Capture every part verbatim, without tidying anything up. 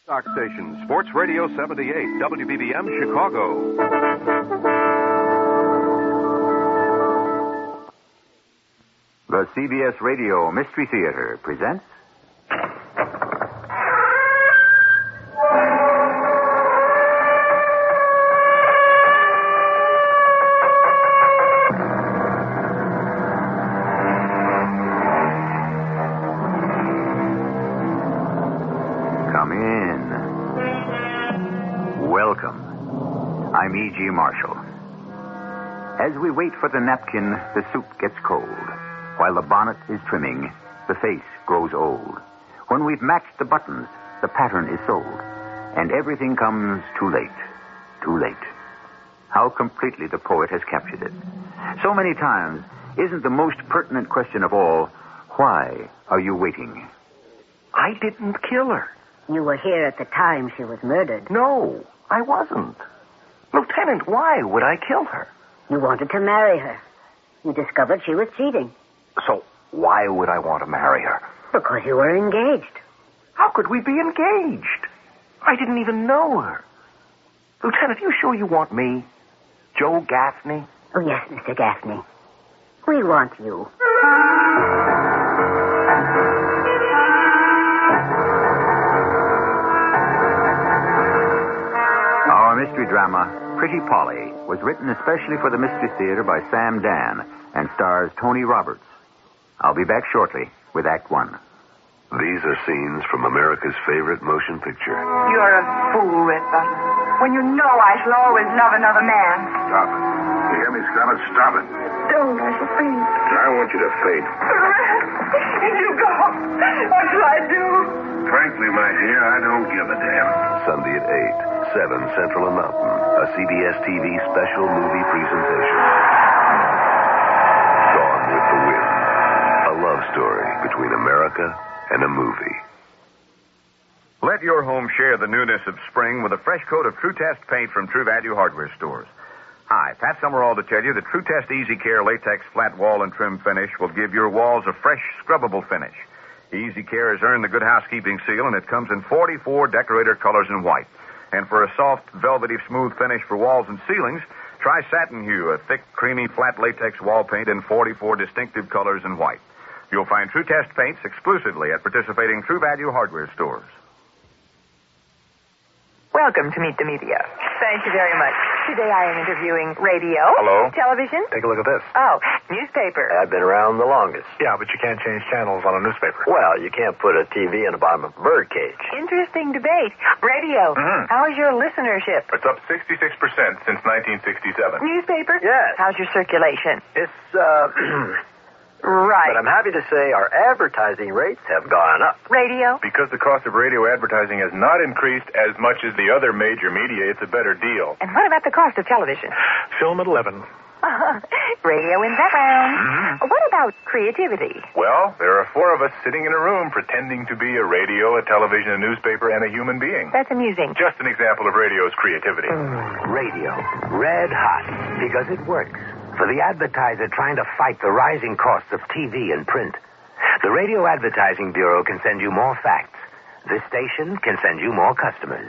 Stock station, Sports Radio seventy-eight, W B B M, Chicago. The C B S Radio Mystery Theater presents... Come in. Welcome. I'm E G. Marshall. As we wait for the napkin, the soup gets cold. While the bonnet is trimming, the face grows old. When we've matched the buttons, the pattern is sold. And everything comes too late. Too late. How completely the poet has captured it. So many times, isn't the most pertinent question of all, why are you waiting? I didn't kill her. You were here at the time she was murdered. No, I wasn't. Lieutenant, why would I kill her? You wanted to marry her. You discovered she was cheating. So why would I want to marry her? Because you were engaged. How could we be engaged? I didn't even know her. Lieutenant, you sure you want me? Joe Gaffney? Oh, yes, Mister Gaffney. We want you. Our mystery drama, Pretty Polly, was written especially for the Mystery Theater by Sam Dan and stars Tony Roberts. I'll be back shortly with Act One. These are scenes from America's favorite motion picture. You're a fool, Red Button. When you know I shall always love another man. Stop it. You hear me, Scarlett? Stop it. Don't, I shall faint. I want you to faint. You go. What shall I do? Frankly, my dear, I don't give a damn. Sunday at eight, seven Central and Mountain. A C B S T V special movie presentation. Gone with the Wind. A love story between America and a movie. Let your home share the newness of spring with a fresh coat of True Test paint from True Value Hardware Stores. Hi, Pat Summerall to tell you that True Test Easy Care Latex Flat Wall and Trim Finish will give your walls a fresh, scrubbable finish. Easy Care has earned the Good Housekeeping seal, and it comes in forty-four decorator colors in white. And for a soft, velvety, smooth finish for walls and ceilings, try Satin Hue, a thick, creamy, flat latex wall paint in forty-four distinctive colors in white. You'll find True Test paints exclusively at participating True Value Hardware Stores. Welcome to Meet the Media. Thank you very much. Today I am interviewing radio. Hello. Television. Take a look at this. Oh, newspaper. I've been around the longest. Yeah, but you can't change channels on a newspaper. Well, you can't put a T V in the bottom of a bird cage. Interesting debate. Radio. Mhm. How's your listenership? It's up sixty-six percent since nineteen sixty-seven. Newspaper? Yes. How's your circulation? It's, uh... Right. But I'm happy to say our advertising rates have gone up. Radio? Because the cost of radio advertising has not increased as much as the other major media, it's a better deal. And what about the cost of television? Film at eleven. Radio wins that round. Mm-hmm. What about creativity? Well, there are four of us sitting in a room pretending to be a radio, a television, a newspaper, and a human being. That's amusing. Just an example of radio's creativity. Radio. Red hot. Because it works. For the advertiser trying to fight the rising costs of T V and print. The Radio Advertising Bureau can send you more facts. This station can send you more customers.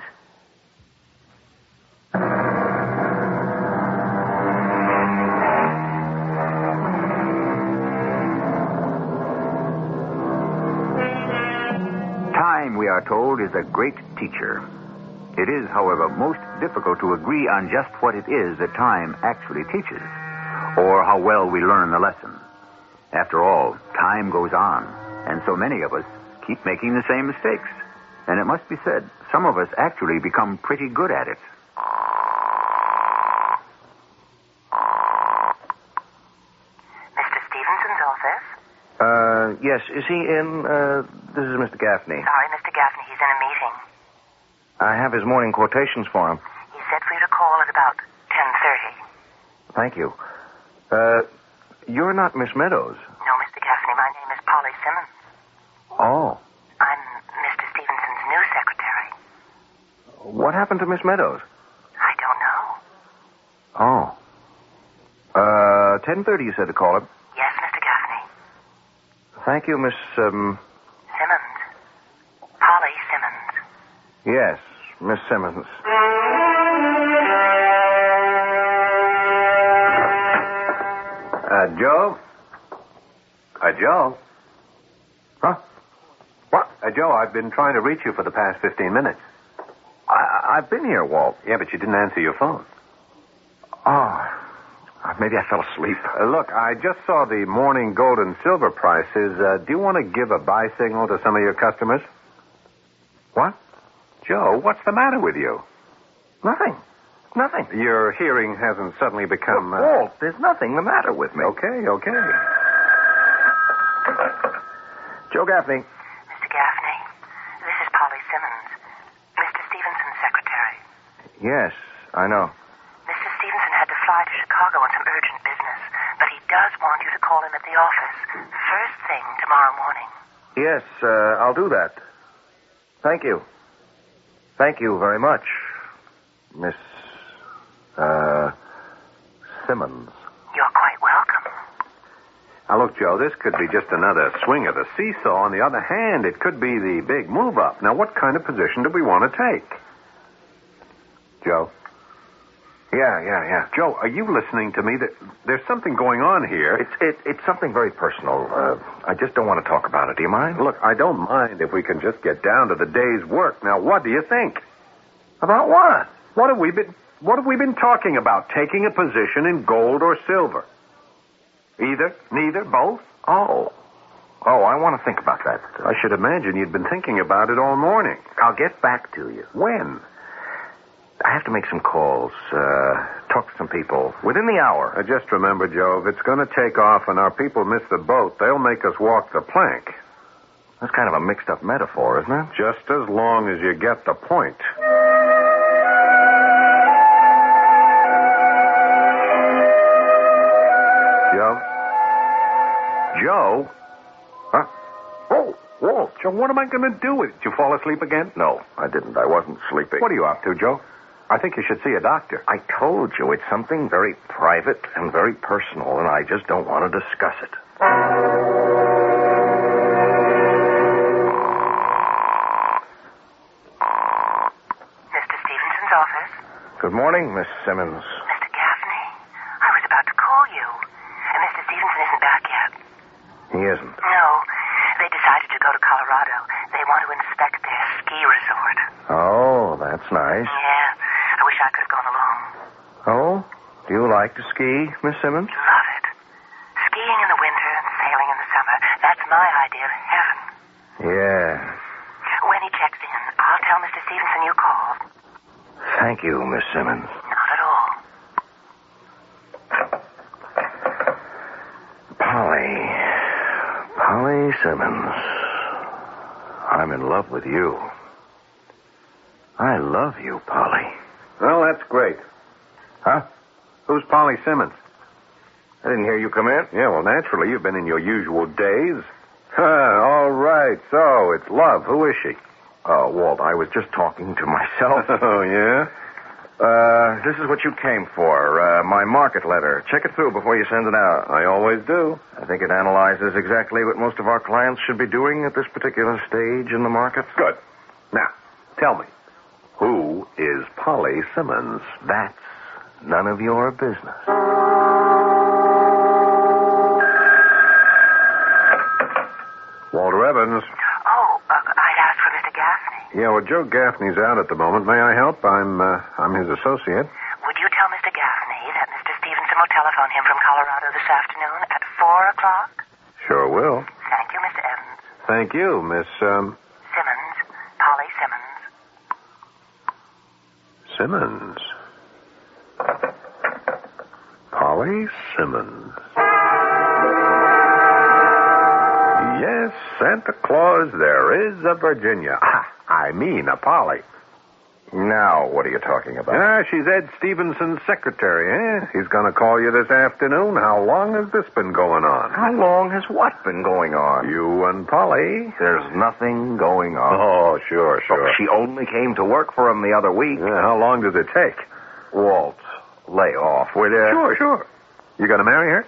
Time, we are told, is a great teacher. It is, however, most difficult to agree on just what it is that time actually teaches, or how well we learn the lesson. After all, time goes on, and so many of us keep making the same mistakes. And it must be said, some of us actually become pretty good at it. Mister Stevenson's office? Uh, yes. Is he in? Uh, this is Mister Gaffney. Sorry, Mister Gaffney, he's in a meeting. I have his morning quotations for him. He said for you to call at about ten thirty. Thank you. Uh, you're not Miss Meadows. No, Mister Gaffney, my name is Polly Simmons. Oh. I'm Mister Stevenson's new secretary. What happened to Miss Meadows? I don't know. Oh. Uh, ten thirty, you said to call him. Yes, Mister Gaffney. Thank you, Miss, um... Simmons. Polly Simmons. Yes, Miss Simmons. Uh, Joe? Uh, Joe? Huh? What? Uh, Joe, I've been trying to reach you for the past fifteen minutes. I, I've been here, Walt. Yeah, but you didn't answer your phone. Oh, maybe I fell asleep. Uh, look, I just saw the morning gold and silver prices. Uh, do you want to give a buy signal to some of your customers? What? Joe, what's the matter with you? Nothing. Nothing. Your hearing hasn't suddenly become... Uh... Walt, there's nothing the matter with me. Okay, okay. Joe Gaffney. Mister Gaffney, this is Polly Simmons, Mister Stevenson's secretary. Yes, I know. Mister Stevenson had to fly to Chicago on some urgent business, but he does want you to call him at the office first thing tomorrow morning. Yes, uh, I'll do that. Thank you. Thank you very much, Miss... Uh, Simmons. You're quite welcome. Now, look, Joe, this could be just another swing of the seesaw. On the other hand, it could be the big move up. Now, what kind of position do we want to take? Joe? Yeah, yeah, yeah. Joe, are you listening to me? There's something going on here. It's it, it's something very personal. Uh, I just don't want to talk about it. Do you mind? Look, I don't mind if we can just get down to the day's work. Now, what do you think? About what? What have we been... What have we been talking about? Taking a position in gold or silver? Either? Neither? Both? Oh. Oh, I want to think about that. I should imagine you'd been thinking about it all morning. I'll get back to you. When? I have to make some calls, uh, talk to some people. Within the hour. Uh, just remember, Joe, if it's going to take off and our people miss the boat, they'll make us walk the plank. That's kind of a mixed-up metaphor, isn't it? Just as long as you get the point. Joe? Joe? Huh? Oh, whoa, Joe, what am I going to do? Did you fall asleep again? No, I didn't. I wasn't sleeping. What are you up to, Joe? I think you should see a doctor. I told you, it's something very private and very personal, and I just don't want to discuss it. Mister Stevenson's office? Good morning, Miss Simmons. Mister Gaffney, I was about to call you. And Mister Stevenson isn't back yet. He isn't? No. They decided to go to Colorado. They want to inspect their ski resort. Oh, that's nice. Yeah. I wish I could have gone along. Oh? Do you like to ski, Miss Simmons? Love it. Skiing in the winter and sailing in the summer. That's my idea of heaven. Yeah. When he checks in, I'll tell Mister Stevenson you called. Thank you, Miss Simmons. Not at all. Polly. Polly Simmons. I'm in love with you. I love you, Polly. Well, that's great. Huh? Who's Polly Simmons? I didn't hear you come in. Yeah, well, naturally, you've been in your usual days. Huh, all right, so it's love. Who is she? Oh, Walt, I was just talking to myself. Oh, yeah? Uh, this is what you came for, uh, my market letter. Check it through before you send it out. I always do. I think it analyzes exactly what most of our clients should be doing at this particular stage in the market. Good. Now, tell me, who is Polly Simmons? That's none of your business. Walter Evans. Oh, uh, I'd asked for Mister Gaffney. Yeah, well, Joe Gaffney's out at the moment. May I help? I'm, uh, I'm his associate. Would you tell Mister Gaffney that Mister Stevenson will telephone him from Colorado this afternoon at four o'clock? Sure will. Thank you, Mister Evans. Thank you, Miss, um... Simmons. Polly Simmons. Simmons. Polly Simmons. Yes, Santa Claus, there is a Virginia. Ah, I mean a Polly. Now, what are you talking about? Ah, she's Ed Stevenson's secretary, eh? He's going to call you this afternoon. How long has this been going on? How long has what been going on? You and Polly. There's nothing going on. Oh, sure, sure. Oh, she only came to work for him the other week. Yeah, how long does it take? Walt, lay off, will you? Sure, sure. You going to marry her?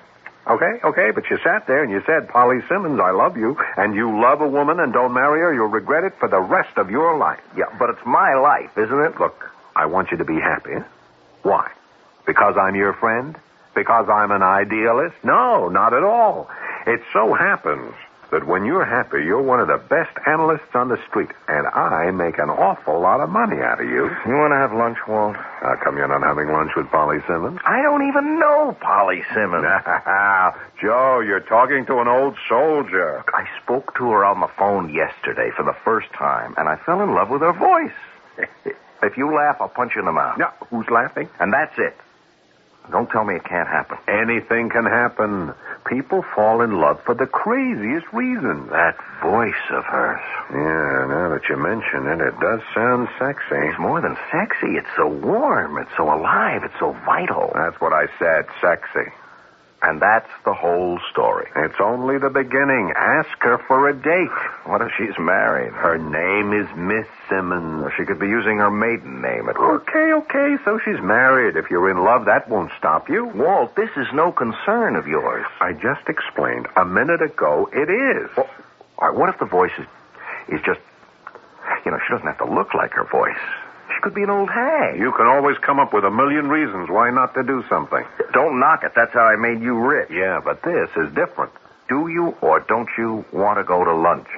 Okay, okay, but you sat there and you said, Polly Simmons, I love you, and you love a woman and don't marry her, you'll regret it for the rest of your life. Yeah, but it's my life, isn't it? Look, I want you to be happy. Why? Because I'm your friend? Because I'm an idealist? No, not at all. It so happens that when you're happy, you're one of the best analysts on the street, and I make an awful lot of money out of you. You want to have lunch, Walt? How come you're not having lunch with Polly Simmons? I don't even know Polly Simmons. Joe, you're talking to an old soldier. I spoke to her on the phone yesterday for the first time, and I fell in love with her voice. If you laugh, I'll punch you in the mouth. No, who's laughing? And that's it. Don't tell me it can't happen. Anything can happen. People fall in love for the craziest reasons. That voice of hers. Yeah, now that you mention it, it does sound sexy. It's more than sexy. It's so warm. It's so alive. It's so vital. That's what I said, sexy. And that's the whole story. It's only the beginning. Ask her for a date. What if she's married? Her name is Miss Simmons. Well, she could be using her maiden name at work. Okay, okay, so she's married. If you're in love, that won't stop you. Walt, this is no concern of yours. I just explained a minute ago it is. Well, all right, what if the voice is, is just, you know, she doesn't have to look like her voice. She could be an old hag. You can always come up with a million reasons why not to do something. Don't knock it. That's how I made you rich. Yeah, but this is different. Do you or don't you want to go to lunch?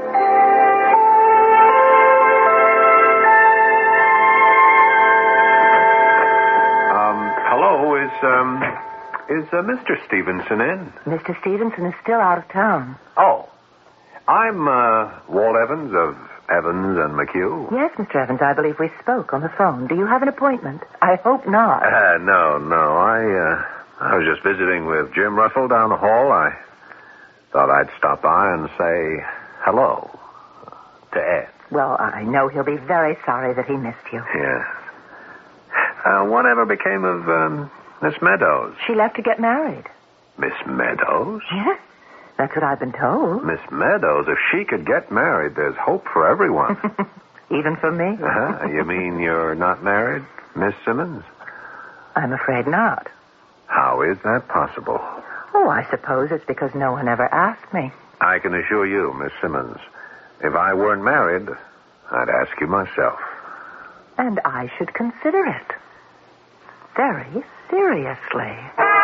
Um, hello, is, um, is uh, Mister Stevenson in? Mister Stevenson is still out of town. Oh, I'm, uh, Walt Evans of Evans and McHugh. Yes, Mister Evans, I believe we spoke on the phone. Do you have an appointment? I hope not. Uh, no, no. I, uh, I was just visiting with Jim Russell down the hall. I thought I'd stop by and say hello to Ed. Well, I know he'll be very sorry that he missed you. Yeah. Uh, whatever became of, um, Miss Meadows? She left to get married. Miss Meadows? Yes. That's what I've been told. Miss Meadows, if she could get married, there's hope for everyone. Even for me? Uh-huh. You mean you're not married, Miss Simmons? I'm afraid not. How is that possible? Oh, I suppose it's because no one ever asked me. I can assure you, Miss Simmons, if I weren't married, I'd ask you myself. And I should consider it. Very seriously.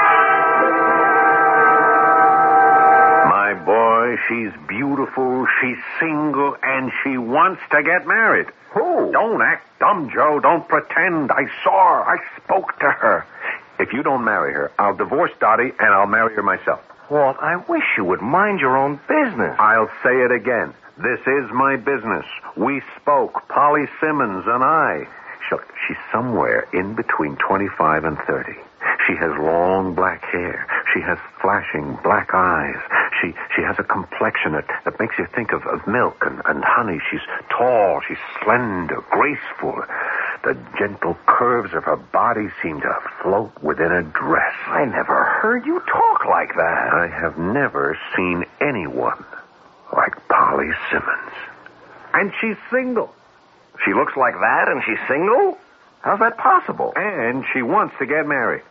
My boy, she's beautiful, she's single, and she wants to get married. Who? Don't act dumb, Joe. Don't pretend. I saw her. I spoke to her. If you don't marry her, I'll divorce Dottie, and I'll marry her myself. Walt, I wish you would mind your own business. I'll say it again. This is my business. We spoke, Polly Simmons and I. Look, she's somewhere in between twenty-five and thirty. She has long black hair. She has flashing black eyes. She she has a complexion that, that makes you think of, of milk and, and honey. She's tall. She's slender, graceful. The gentle curves of her body seem to float within a dress. I never heard you talk like that. I have never seen anyone like Polly Simmons. And she's single. She looks like that and she's single? How's that possible? And she wants to get married.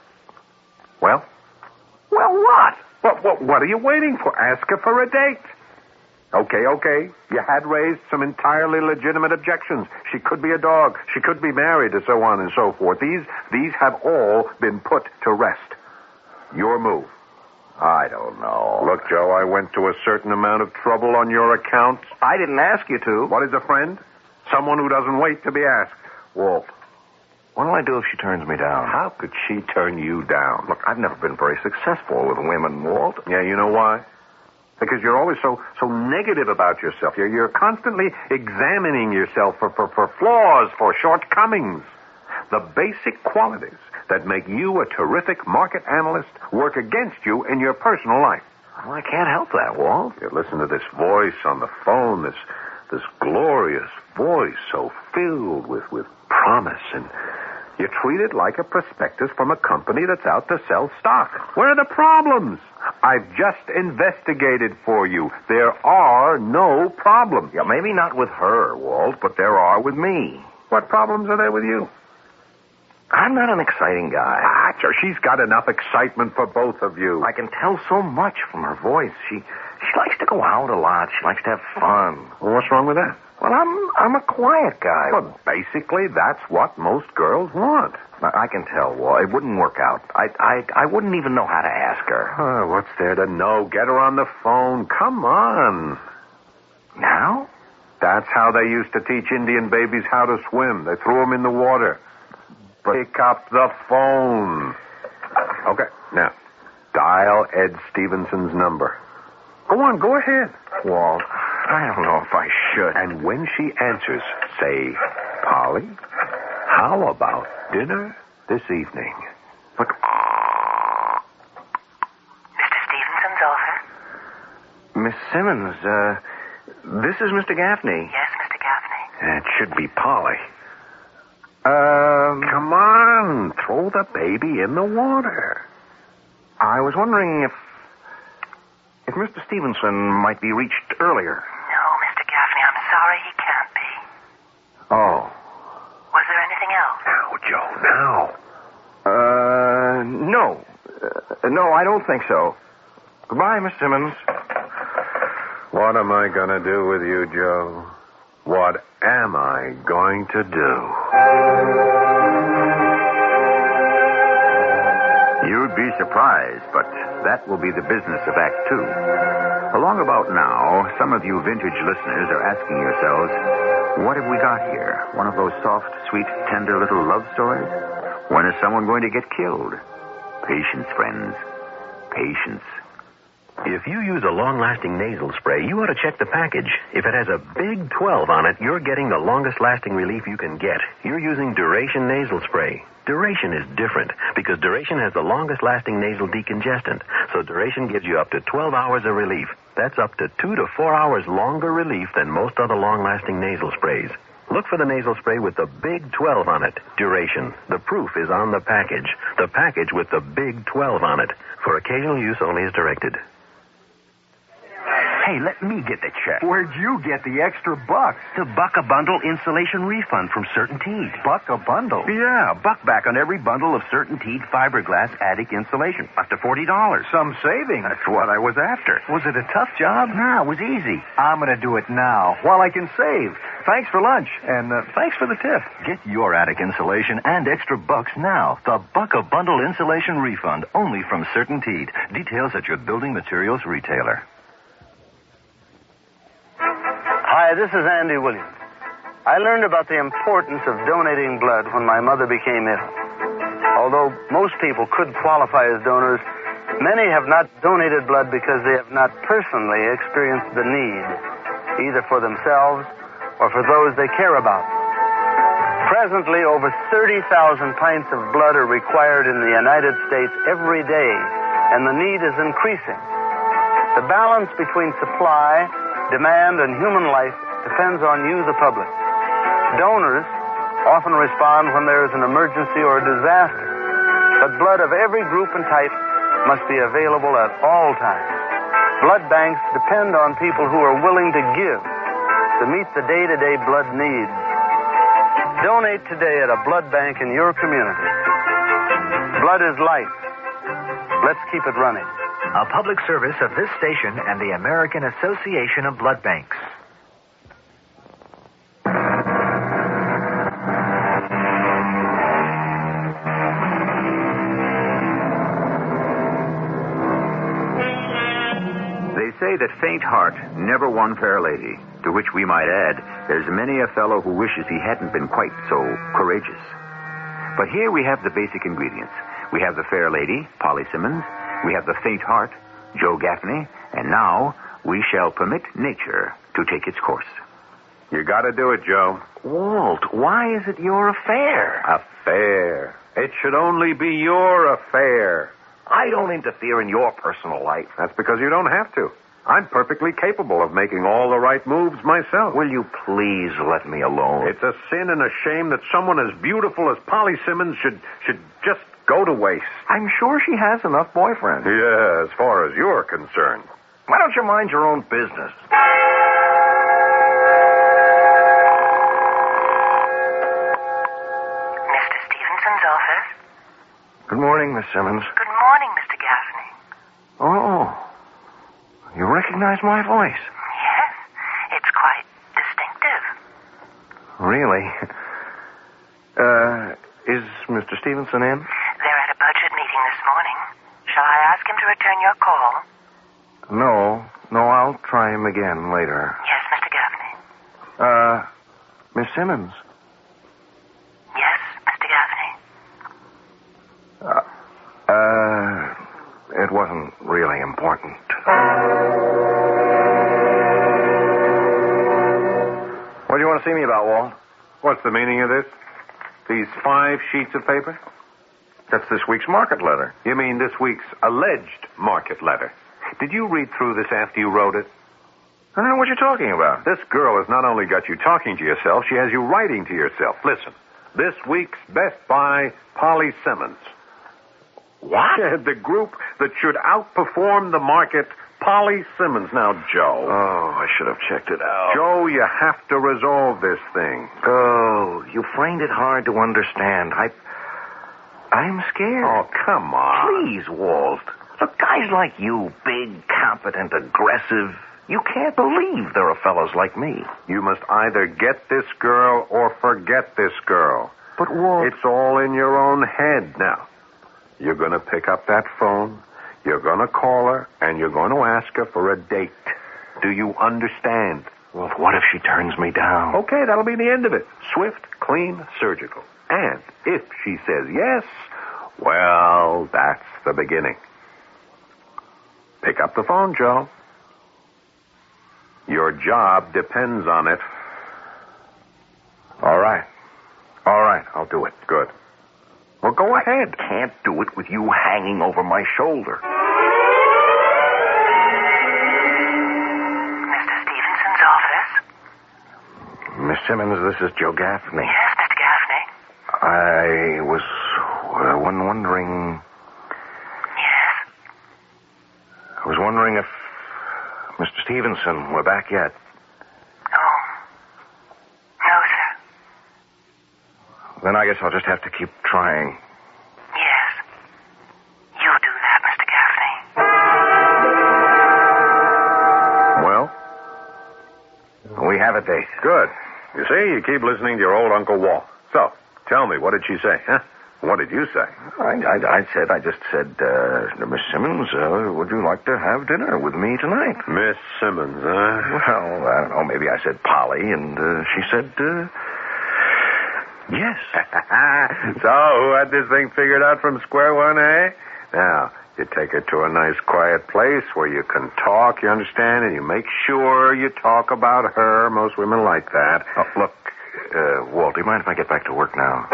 Well? Well, what? What, what, what are you waiting for? Ask her for a date. Okay, okay. You had raised some entirely legitimate objections. She could be a dog. She could be married, and so on and so forth. These, these have all been put to rest. Your move. I don't know. Look, Joe, I went to a certain amount of trouble on your account. I didn't ask you to. What is a friend? Someone who doesn't wait to be asked. Walt, what'll I do if she turns me down? How could she turn you down? Look, I've never been very successful with women, Walt. Yeah, you know why? Because you're always so so negative about yourself. You're, you're constantly examining yourself for, for, for flaws, for shortcomings. The basic qualities that make you a terrific market analyst work against you in your personal life. Well, I can't help that, Walt. You listen to this voice on the phone, this this glorious voice so filled with, with promise, and you treat it like a prospectus from a company that's out to sell stock. Where are the problems? I've just investigated for you. There are no problems. Yeah, maybe not with her, Walt, but there are with me. What problems are there with you? I'm not an exciting guy. Ah, Joe, she's got enough excitement for both of you. I can tell so much from her voice. She she likes to go out a lot. She likes to have fun. Well, what's wrong with that? Well, I'm I'm a quiet guy. Well, basically, that's what most girls want. I, I can tell. Well, it wouldn't work out. I, I I wouldn't even know how to ask her. Oh, what's there to know? Get her on the phone. Come on. Now? That's how they used to teach Indian babies how to swim. They threw them in the water. Pick up the phone. Okay, now, dial Ed Stevenson's number. Go on, go ahead. Walt, I don't know if I should. And when she answers, say, Polly, how about dinner this evening? Look. Mister Stevenson's office? Miss Simmons, uh, this is Mister Gaffney. Yes, Mister Gaffney. It should be Polly. Um, Come on, throw the baby in the water. I was wondering if if Mister Stevenson might be reached earlier. No, Mister Gaffney, I'm sorry he can't be. Oh. Was there anything else? Now, Joe, now. Uh, no. Uh, no, I don't think so. Goodbye, Miss Simmons. What am I going to do with you, Joe? What am I going to do? You'd be surprised, but that will be the business of Act Two. Along about now, some of you vintage listeners are asking yourselves, what have we got here? One of those soft, sweet, tender little love stories? When is someone going to get killed? Patience, friends. Patience. If you use a long-lasting nasal spray, you ought to check the package. If it has a big twelve on it, you're getting the longest-lasting relief you can get. You're using Duration nasal spray. Duration is different because Duration has the longest-lasting nasal decongestant. So Duration gives you up to twelve hours of relief. That's up to two to four hours longer relief than most other long-lasting nasal sprays. Look for the nasal spray with the big twelve on it. Duration. The proof is on the package. The package with the big twelve on it. For occasional use only as directed. Hey, let me get the check. Where'd you get the extra bucks? The Buck a Bundle insulation refund from Certainteed. Buck a Bundle? Yeah, buck back on every bundle of Certainteed fiberglass attic insulation. Up to forty dollars. Some savings. That's what I was after. Was it a tough job? No, it was easy. I'm going to do it now while I can save. Thanks for lunch, and uh, thanks for the tip. Get your attic insulation and extra bucks now. The Buck a Bundle insulation refund, only from Certainteed. Details at your building materials retailer. Hi, this is Andy Williams. I learned about the importance of donating blood when my mother became ill. Although most people could qualify as donors, many have not donated blood because they have not personally experienced the need, either for themselves or for those they care about. Presently, over thirty thousand pints of blood are required in the United States every day, and the need is increasing. The balance between supply, demand, and human life depends on you, the public. Donors often respond when there is an emergency or a disaster, but blood of every group and type must be available at all times. Blood banks depend on people who are willing to give to meet the day-to-day blood needs. Donate today at a blood bank in your community. Blood is life. Let's keep it running. A public service of this station and the American Association of Blood Banks. They say that faint heart never won fair lady, to which we might add, there's many a fellow who wishes he hadn't been quite so courageous. But here we have the basic ingredients. We have the fair lady, Polly Simmons. We have the faint heart, Joe Gaffney, and now we shall permit nature to take its course. You got to do it, Joe. Walt, why is it your affair? Affair. It should only be your affair. I don't interfere in your personal life. That's because you don't have to. I'm perfectly capable of making all the right moves myself. Will you please let me alone? It's a sin and a shame that someone as beautiful as Polly Simmons should should just go to waste. I'm sure she has enough boyfriends. Yeah, as far as you're concerned. Why don't you mind your own business? Mister Stevenson's office. morning, Miss Simmons. Good morning, Mister Gaffney. Oh, you recognize my voice? Yes, it's quite distinctive. Really? Uh, is Mister Stevenson in? They're at a budget meeting this morning. Shall I ask him to return your call? No, no, I'll try him again later. Yes, Mister Gaffney. Uh, Miss Simmons. Yes, Mister Gaffney. Uh, uh, it wasn't really important. What do you want to see me about, Walt? What's the meaning of this? These five sheets of paper? That's this week's market letter. You mean this week's alleged market letter? Did you read through this after you wrote it? I don't know what you're talking about. This girl has not only got you talking to yourself, she has you writing to yourself. Listen, this week's Best Buy, Polly Simmons. What? The group that should outperform the market, Polly Simmons. Now, Joe. Oh, I should have checked it out. Joe, you have to resolve this thing. Oh, you find it hard to understand. I... I'm scared. Oh, come on. Please, Walt. Look, guys like you, big, competent, aggressive, you can't believe there are fellows like me. You must either get this girl or forget this girl. But, Walt... It's all in your own head now. You're going to pick up that phone, you're going to call her, and you're going to ask her for a date. Do you understand? Well, what if she turns me down? Okay, that'll be the end of it. Swift, clean, surgical. And if she says yes, well, that's the beginning. Pick up the phone, Joe. Your job depends on it. All right. All right, I'll do it. Good. Well, go ahead. I can't do it with you hanging over my shoulder. Mister Stevenson's office? Miss Simmons, this is Joe Gaffney. Yes, Mister Gaffney. I was uh, wondering... Yes? I was wondering if Mister Stevenson were back yet. Oh. No, sir. Then I guess I'll just have to keep trying. Yes. You do that, Mister Gaffney. Well? We have a date. Good. You see, you keep listening to your old Uncle Walt. So, tell me, what did she say, huh? What did you say? I, I, I said, I just said, uh, Miss Simmons, uh, would you like to have dinner with me tonight? Miss Simmons, huh? Well, I don't know, maybe I said Polly, and uh, she said, uh, yes. So, who had this thing figured out from square one, eh? Now, you take her to a nice quiet place where you can talk, you understand, and you make sure you talk about her. Most women like that. Oh, look, uh, Walt, do you mind if I get back to work now?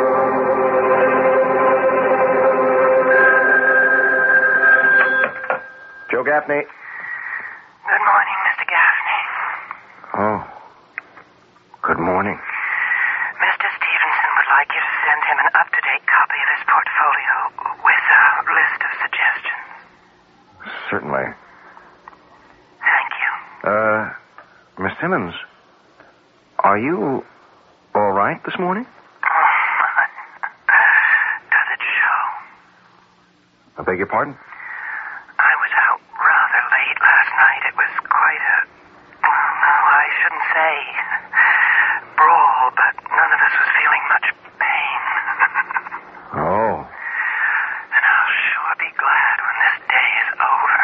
Joe Gaffney. Good morning, Mister Gaffney. Oh. Good morning. Mister Stevenson would like you to send him an up-to-date copy of his portfolio with a list of suggestions. Certainly. Thank you. Uh, Miss Simmons, are you all right this morning? Does it show? I beg your pardon? I was out rather late last night. It was quite a... Oh, no, I shouldn't say brawl, but none of us was feeling much pain. Oh. And I'll sure be glad when this day is over.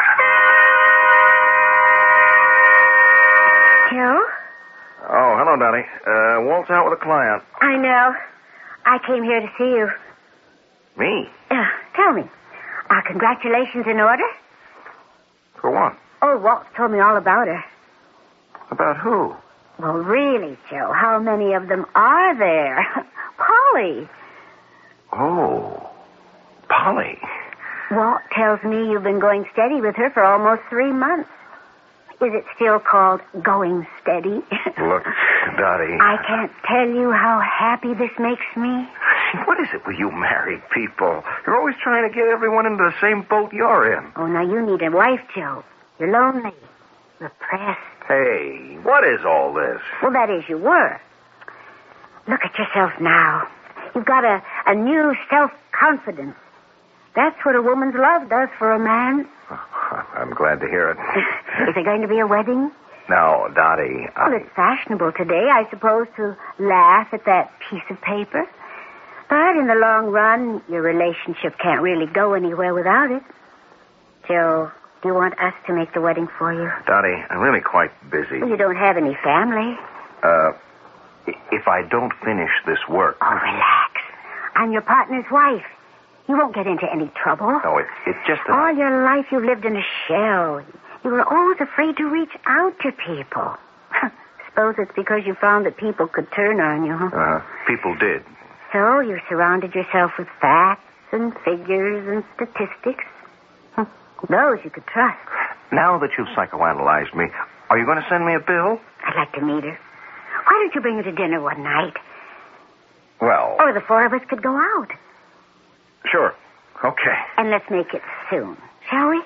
Joe? Oh, hello, Dottie. Uh, Walt's out with a client. I know. I came here to see you. Me? Uh, tell me, are congratulations in order? For what? Oh, Walt told me all about her. About who? Well, really, Joe, how many of them are there? Polly. Oh, Polly. Walt tells me you've been going steady with her for almost three months. Is it still called going steady? Look, Dottie. I can't tell you how happy this makes me. What is it with you married people? You're always trying to get everyone into the same boat you're in. Oh, now you need a wife, Joe. You're lonely. Repressed. Hey, what is all this? Well, that is, you were. Look at yourself now. You've got a, a new self-confidence. That's what a woman's love does for a man. I'm glad to hear it. Is there going to be a wedding? No, Dottie. I... Well, it's fashionable today, I suppose, to laugh at that piece of paper. But in the long run, your relationship can't really go anywhere without it. Joe, do you want us to make the wedding for you? Dottie, I'm really quite busy. Well, you don't have any family. Uh, if I don't finish this work... Oh, relax. I'm your partner's wife. You won't get into any trouble. No, it's, it's just that... All your life you've lived in a shell. You were always afraid to reach out to people. Suppose it's because you found that people could turn on you, huh? Uh, people did. So you surrounded yourself with facts and figures and statistics. Those you could trust. Now that you've psychoanalyzed me, are you going to send me a bill? I'd like to meet her. Why don't you bring her to dinner one night? Well... Or the four of us could go out. Sure. Okay. And let's make it soon, shall we?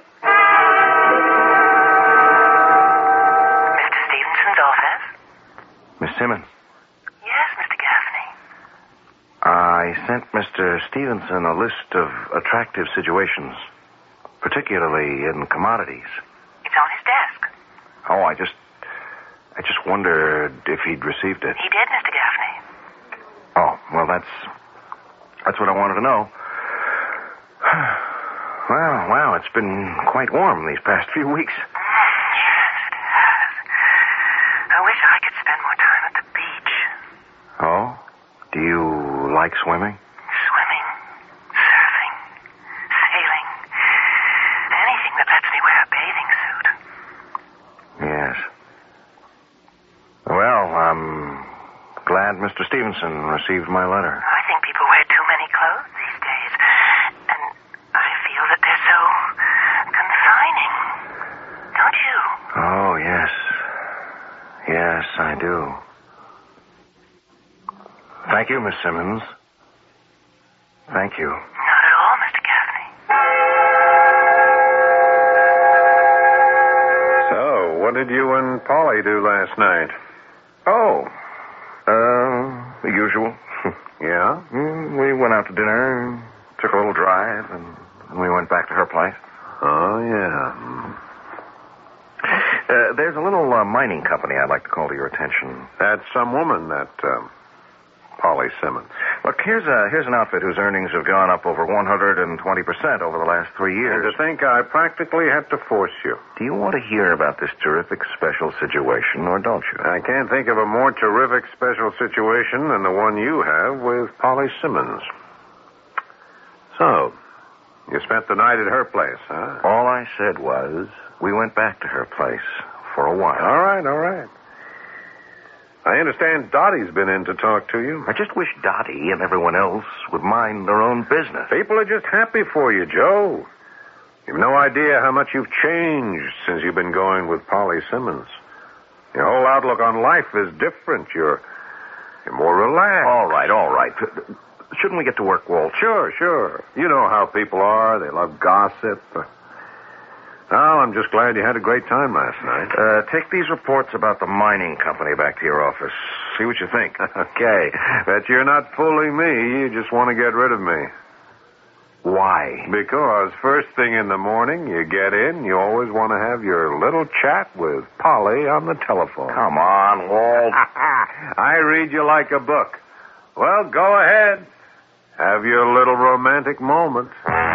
Mister Stevenson's office? Miss Simmons. Yes, Mister Gaffney. I sent Mister Stevenson a list of attractive situations, particularly in commodities. It's on his desk. Oh, I just... I just wondered if he'd received it. He did, Mister Gaffney. Oh, well, that's... That's what I wanted to know. Well, wow, it's been quite warm these past few weeks. Yes, it has. I wish I could spend more time at the beach. Oh? Do you like swimming? Swimming, surfing, sailing. Anything that lets me wear a bathing suit. Yes. Well, I'm glad Mister Stevenson received my letter. I think people wear too many clothes these days. And I feel that they're so confining. Don't you? Oh, yes. Yes, I do. Thank you, Miss Simmons. Thank you. Not at all, Mister Gaffney. So, what did you and Polly do last night? Oh, uh, the usual. Yeah? Mm, we went out to dinner, took a little drive, and, and we went back to her place. Oh, yeah. Uh, there's a little uh, mining company I'd like to call to your attention. That's some woman, that um, Polly Simmons. Look, here's a here's an outfit whose earnings have gone up over one hundred twenty percent over the last three years. And to think I practically had to force you. Do you want to hear about this terrific special situation, or don't you? I can't think of a more terrific special situation than the one you have with Polly Simmons. So, you spent the night at her place, huh? All I said was we went back to her place for a while. All right, all right. I understand Dottie's been in to talk to you. I just wish Dottie and everyone else would mind their own business. People are just happy for you, Joe. You've no idea how much you've changed since you've been going with Polly Simmons. Your whole outlook on life is different. You're, you're more relaxed. All right, all right. Shouldn't we get to work, Walt? Sure, sure. You know how people are. They love gossip. Well, I'm just glad you had a great time last night. Uh, take these reports about the mining company back to your office. See what you think. Okay. Bet you're not fooling me. You just want to get rid of me. Why? Because first thing in the morning, you get in, you always want to have your little chat with Polly on the telephone. Come on, Walt. I read you like a book. Well, go ahead. Have your little romantic moment.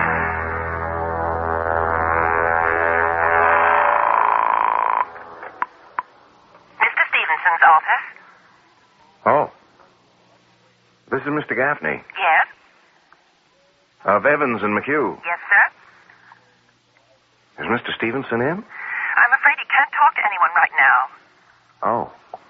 Mister Stevenson's office? Oh. This is Mister Gaffney. Yes? Of Evans and McHugh. Yes, sir? Is Mister Stevenson in? I'm afraid he can't talk to anyone right now. Oh.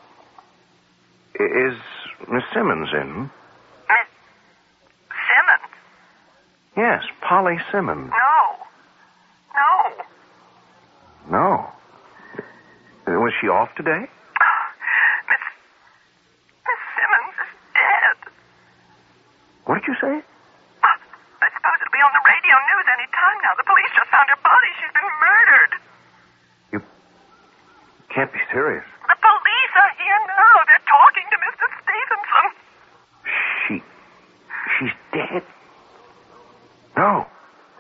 I- Is Miss Simmons in? Miss Simmons? Yes, Polly Simmons. No. No. No. Was she off today? Miss... Miss Simmons is dead. What did you say? I suppose it'll be on the radio news any time now. The police just found her body. She's been murdered. You can't be serious. The police are here now. They're talking to Mister Stevenson. She... She's dead? No.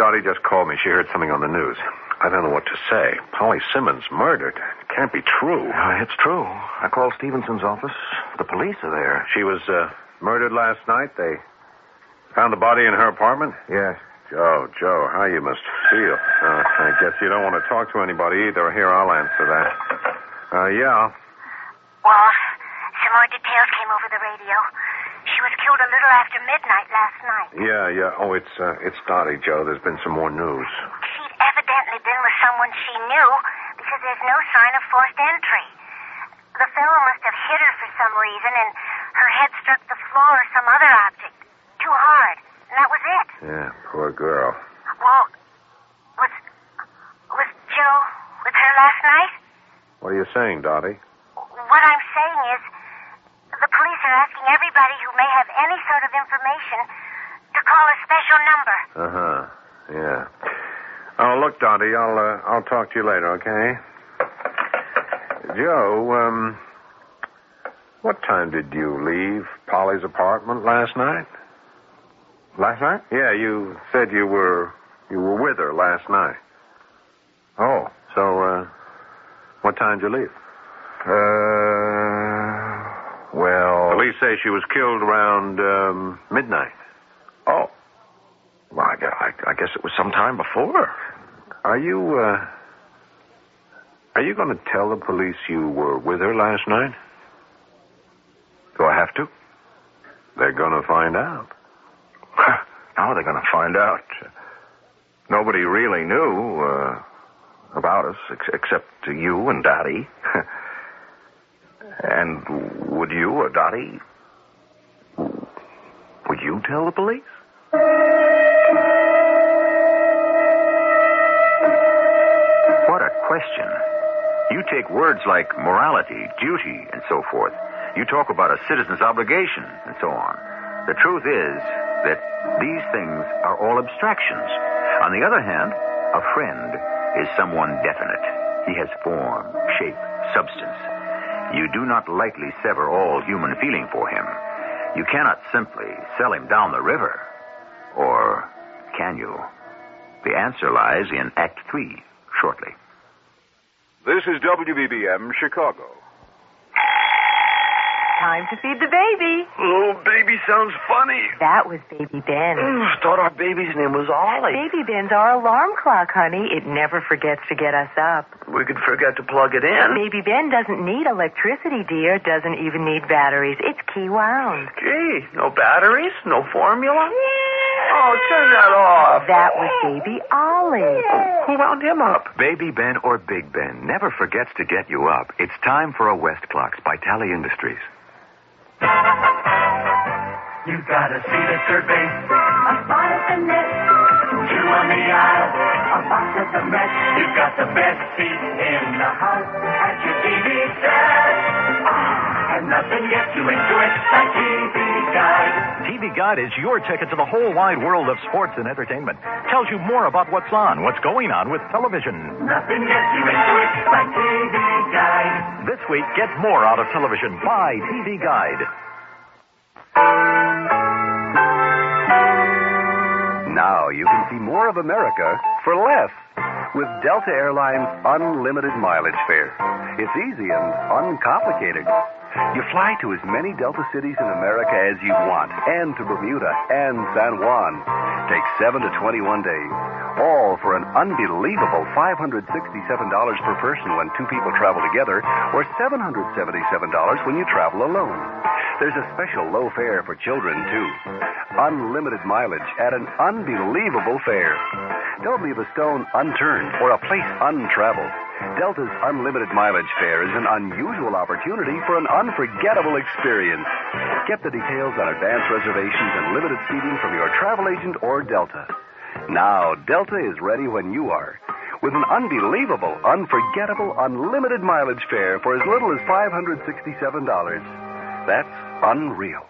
Dottie just called me. She heard something on the news. I don't know what to say. Polly Simmons murdered. It can't be true. Uh, it's true. I called Stevenson's office. The police are there. She was uh, murdered last night. They found the body in her apartment? Yes. Joe, Joe, how you must feel. Uh, I guess you don't want to talk to anybody either. Here, I'll answer that. Uh, yeah. Well, some more details came over the radio. She was killed a little after midnight last night. Yeah, yeah. Oh, it's uh, it's Dottie, Joe. There's been some more news. She'd evidently been with someone she knew because there's no sign of forced entry. The fellow must have hit her for some reason, and her head struck the floor or some other object. Too hard. And that was it. Yeah, poor girl. Well, was, was Joe with her last night? What are you saying, Dottie? What I'm saying is, the police are asking everybody who may have any sort of information to call a special number. Uh-huh, yeah. Oh, look, Dottie, I'll, uh, I'll talk to you later, okay? Joe, um, what time did you leave Polly's apartment last night? Last night? Yeah, you said you were you were with her last night. Oh. So, uh, what time did you leave? Uh, well... Police say she was killed around um, midnight. Oh. Well, I, gu- I, I guess it was sometime before. Are you, uh... Are you going to tell the police you were with her last night? Do I have to? They're going to find out. How are they going to find out? Nobody really knew uh, about us ex- except you and Dottie. And would you or Dottie... Would you tell the police? What a question. You take words like morality, duty, and so forth. You talk about a citizen's obligation, and so on. The truth is that these things are all abstractions. On the other hand, a friend is someone definite. He has form, shape, substance. You do not lightly sever all human feeling for him. You cannot simply sell him down the river. Or can you? The answer lies in Act Three, shortly. This is W B B M, Chicago. Time to feed the baby. Oh, baby sounds funny. That was Baby Ben. Mm, I thought our baby's name was Ollie. Baby Ben's our alarm clock, honey. It never forgets to get us up. We could forget to plug it in. Baby Ben doesn't need electricity, dear. Doesn't even need batteries. It's key wound. Gee, no batteries? No formula? Oh, turn that off. That was Baby Ollie. Who wound him up? Baby Ben or Big Ben never forgets to get you up. It's time for a West Clocks by Tally Industries. You've got a seat at third base, a spot at the net, two on the aisle, a box at the Met. You've got the best seat in the house at your T V set. Ah, and nothing gets you into it like T V Guide. T V Guide is your ticket to the whole wide world of sports and entertainment. Tells you more about what's on, what's going on with television. Nothing gets you into it like T V Guide. This week, get more out of television. Buy T V Guide. Now you can see more of America for less with Delta Airlines Unlimited Mileage Fare. It's easy and uncomplicated. You fly to as many Delta cities in America as you want, and to Bermuda and San Juan. Takes seven to twenty-one days, all for an unbelievable five hundred sixty-seven dollars per person when two people travel together, or seven hundred seventy-seven dollars when you travel alone. There's a special low fare for children, too. Unlimited mileage at an unbelievable fare. Don't leave a stone unturned or a place untraveled. Delta's unlimited mileage fare is an unusual opportunity for an unforgettable experience. Get the details on advance reservations and limited seating from your travel agent or Delta. Now, Delta is ready when you are. With an unbelievable, unforgettable, unlimited mileage fare for as little as five hundred sixty-seven dollars. That's unreal.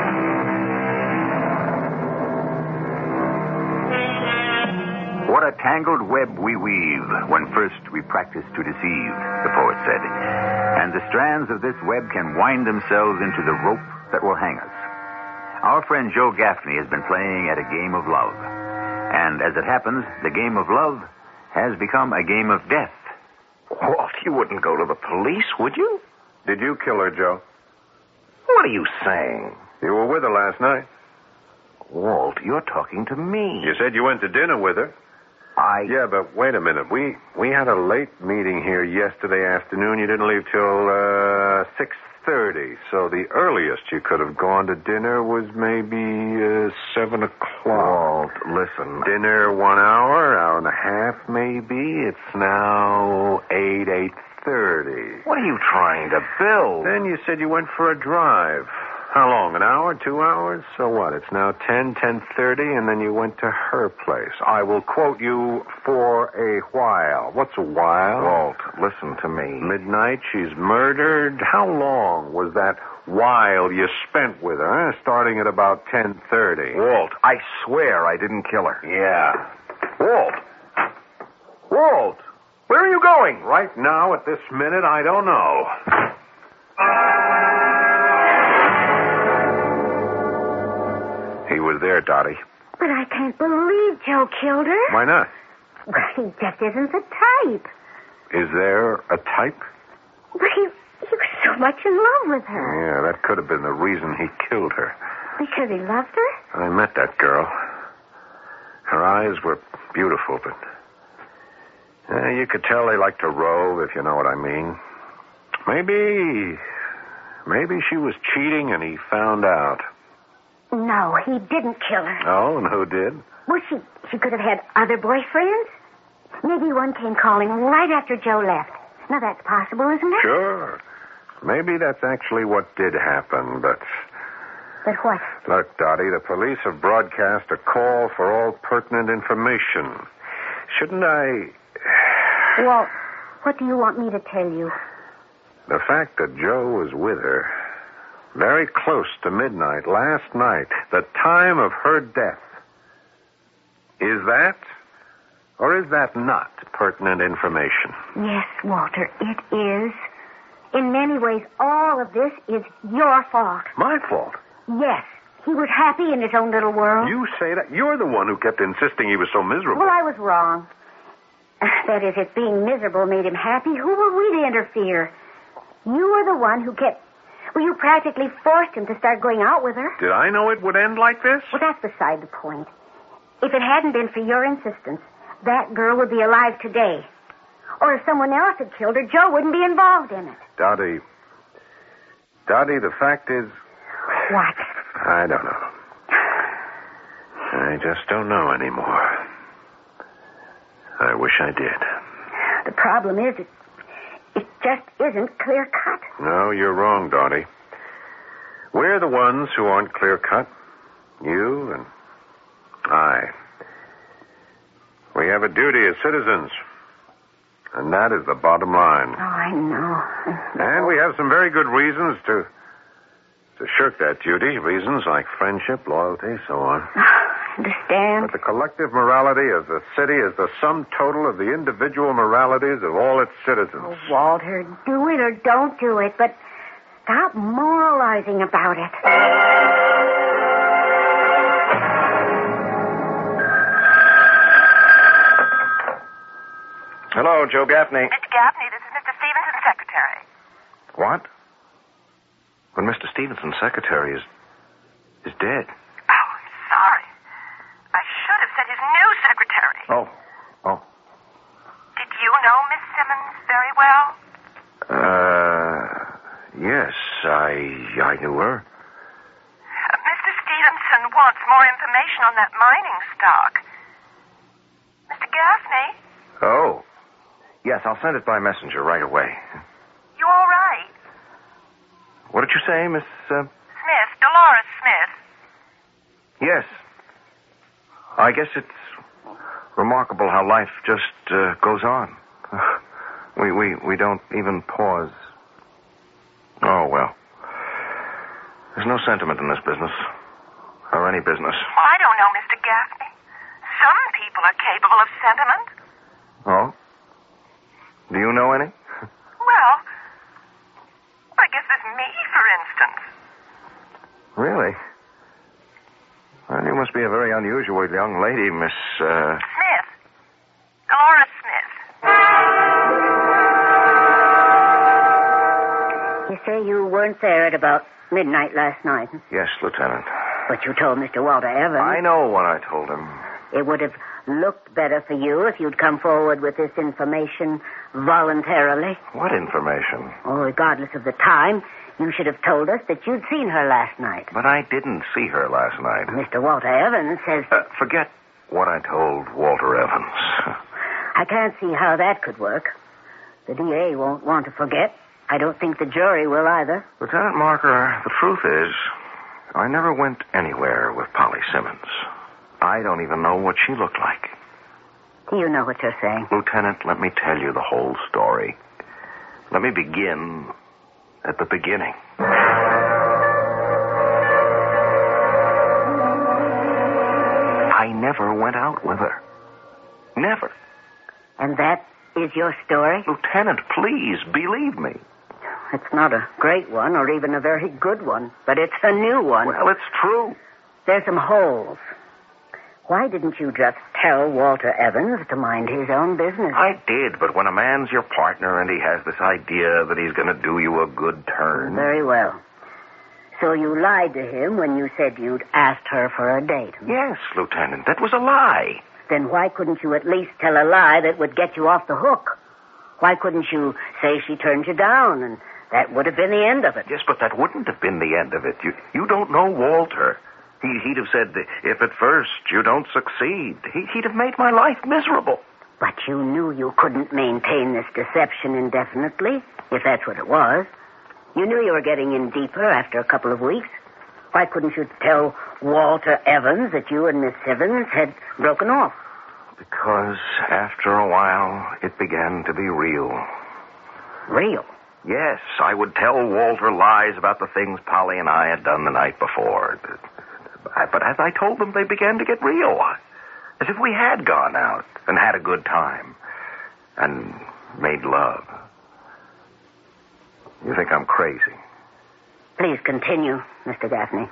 What a tangled web we weave when first we practice to deceive, the poet said. And the strands of this web can wind themselves into the rope that will hang us. Our friend Joe Gaffney has been playing at a game of love. And as it happens, the game of love has become a game of death. Walt, you wouldn't go to the police, would you? Did you kill her, Joe? What are you saying? You were with her last night. Walt, you're talking to me. You said you went to dinner with her. I... Yeah, but wait a minute. We we had a late meeting here yesterday afternoon. You didn't leave till uh, six thirty. So the earliest you could have gone to dinner was maybe uh, seven o'clock. Walt, listen. Dinner one hour, hour and a half maybe. It's now eight, eight thirty. What are you trying to build? Then you said you went for a drive. How long? An hour? Two hours? So what? It's now ten, ten thirty, and then you went to her place. I will quote you for a while. What's a while? Walt, listen to me. Midnight, she's murdered. How long was that while you spent with her? Eh? Starting at about ten thirty. Walt, I swear I didn't kill her. Yeah. Walt! Walt! Where are you going? Right now, at this minute, I don't know. He was there, Dottie. But I can't believe Joe killed her. Why not? Well, he just isn't the type. Is there a type? But he, he was so much in love with her. Yeah, that could have been the reason he killed her. Because he loved her? I met that girl. Her eyes were beautiful, but... Uh, you could tell they liked to rove, if you know what I mean. Maybe... Maybe she was cheating and he found out. No, he didn't kill her. Oh, and who did? Well, she, she could have had other boyfriends. Maybe one came calling right after Joe left. Now, that's possible, isn't it? Sure. Maybe that's actually what did happen, but... But what? Look, Dottie, the police have broadcast a call for all pertinent information. Shouldn't I... Well, what do you want me to tell you? The fact that Joe was with her very close to midnight last night, the time of her death, is that or is that not pertinent information? Yes, Walter, it is. In many ways, all of this is your fault. My fault? Yes. He was happy in his own little world. You say that? You're the one who kept insisting he was so miserable. Well, I was wrong. That is, if being miserable made him happy, who were we to interfere? You were the one who kept... Well, you practically forced him to start going out with her. Did I know it would end like this? Well, that's beside the point. If it hadn't been for your insistence, that girl would be alive today. Or if someone else had killed her, Joe wouldn't be involved in it. Dottie. Dottie, the fact is... What? I don't know. I just don't know anymore. I wish I did. The problem is, it, it just isn't clear-cut. No, you're wrong, Dottie. We're the ones who aren't clear-cut. You and I. We have a duty as citizens. And that is the bottom line. Oh, I know. And we have some very good reasons to to shirk that duty. Reasons like friendship, loyalty, so on. I understand. But the collective morality of the city is the sum total of the individual moralities of all its citizens. Oh, Walter, do it or don't do it, but stop moralizing about it. Hello, Joe Gaffney. Mister Gaffney, this is Mister Stevenson's secretary. What? But Mister Stevenson's secretary is is dead. Oh, I'm sorry. I should have said his new secretary. Oh. Oh. Did you know Miss Simmons very well? Uh, yes, I I knew her. Uh, Mister Stevenson wants more information on that mining stock. Mister Gaffney? Oh. Yes, I'll send it by messenger right away. You all right? What did you say, Miss... Uh... Smith, Dolores Smith. Yes. I guess it's remarkable how life just uh, goes on. We, we, we don't even pause. Oh, well. There's no sentiment in this business. Or any business. Well, I don't know, Mister Gaffney. Some people are capable of sentiment. Oh? Do you know any? Well, I guess there's me, for instance. Really? Well, you must be a very unusual young lady, Miss, uh... Smith. Dolores Smith. You say you weren't there at about midnight last night, Yes, Lieutenant. but you told Mister Walter Evans. I know what I told him. It would have looked better for you if you'd come forward with this information voluntarily. What information? Oh, regardless of the time, you should have told us that you'd seen her last night. But I didn't see her last night. Mister Walter Evans says... Uh, forget what I told Walter Evans. I can't see how that could work. The D A won't want to forget. I don't think the jury will either. Lieutenant Marker, the truth is, I never went anywhere with Polly Simmons. I don't even know what she looked like. Do you know what you're saying? Lieutenant, let me tell you the whole story. Let me begin at the beginning. I never went out with her. Never. And that is your story? Lieutenant, please, believe me. It's not a great one or even a very good one, but it's a new one. Well, it's true. There's some holes. Why didn't you just tell Walter Evans to mind his own business? I did, but when a man's your partner and he has this idea that he's going to do you a good turn... Very well. So you lied to him when you said you'd asked her for a date? Yes, Lieutenant, that was a lie. Then why couldn't you at least tell a lie that would get you off the hook? Why couldn't you say she turned you down and that would have been the end of it? Yes, but that wouldn't have been the end of it. You, you don't know Walter. He, he'd have said, if at first you don't succeed, he, he'd have made my life miserable. But you knew you couldn't maintain this deception indefinitely, if that's what it was. You knew you were getting in deeper after a couple of weeks. Why couldn't you tell Walter Evans that you and Miss Simmons had broken off? Because after a while, it began to be real. Real? Yes, I would tell Walter lies about the things Polly and I had done the night before. But as I told them, they began to get real. As if we had gone out and had a good time and made love. You think I'm crazy? Please continue, Mister Gaffney.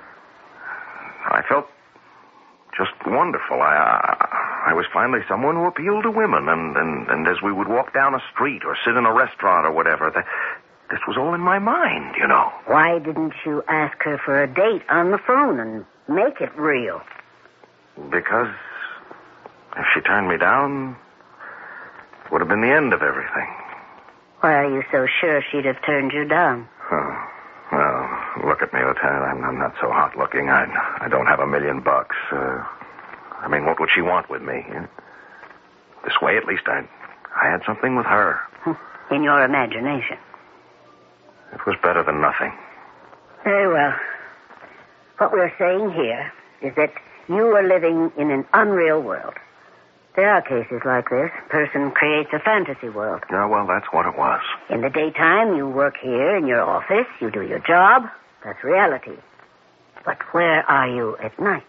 I felt just wonderful. I, I, I was finally someone who appealed to women, and, and, and as we would walk down a street or sit in a restaurant or whatever, the, this was all in my mind, you know. Why didn't you ask her for a date on the phone and make it real? Because if she turned me down, it would have been the end of everything. Why are you so sure she'd have turned you down? Oh, well, look at me, Lieutenant. I'm, I'm not so hot looking. I, I don't have a million bucks. Uh, I mean, what would she want with me? This way, at least, I, I had something with her. In your imagination. It was better than nothing. Very well. What we're saying here is that you are living in an unreal world. There are cases like this. A person creates a fantasy world. Yeah, well, that's what it was. In the daytime, you work here in your office. You do your job. That's reality. But where are you at night?